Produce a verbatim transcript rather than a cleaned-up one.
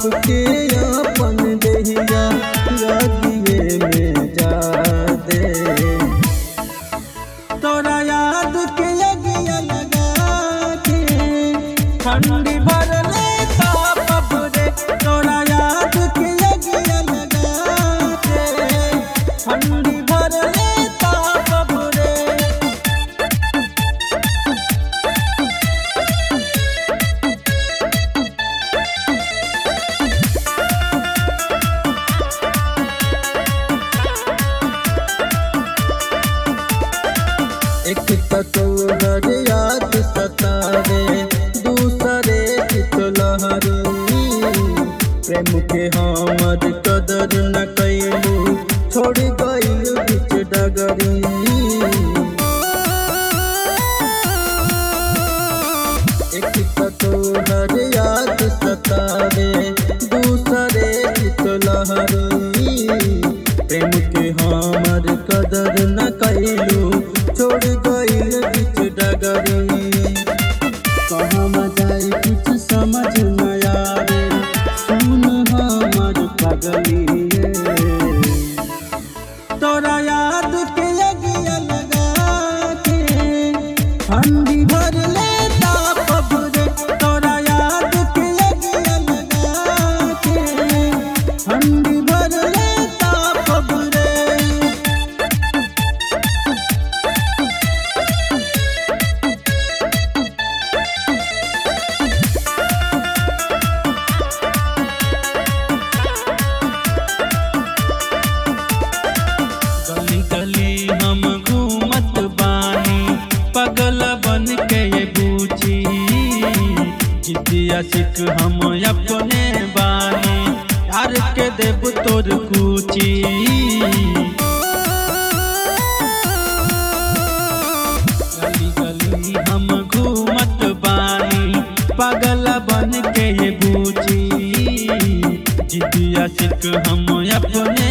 सबके अपन देहिया यादिए में जा दे। तोरा याद के अगिया लगा के ठंडी भर लेता पबरे। तोरा याद के अगिया लगा के ठंडी भर लेता पबरे। एक तोहर याद सतावे दूसरे चित लहरी। प्रेम के हमर कदर न कैलू छोड़ गइल बीच डगरी। एक तोहर याद सतावे दूसरे चित लहरी। प्रेम के हमर कदर न कैलू छोड़ गइल बीच डगरी। कहाँ जाए कुछ समझ न आवे सुन हमर पगली। तोरा याद के अगिया लगा के ठंडी भर लेता पबरे। तोरा याद के अगिया लगा के ठंडी भर लेता पबरे। गली गली हम घूमत बानी पगल बन के ये बूझी। जितिया सिख हम अपने बानी यार के देव तोर कूची। गली गली हम घूमत बानी पगल बन के ये बूझी। जितिया सिख हम अपने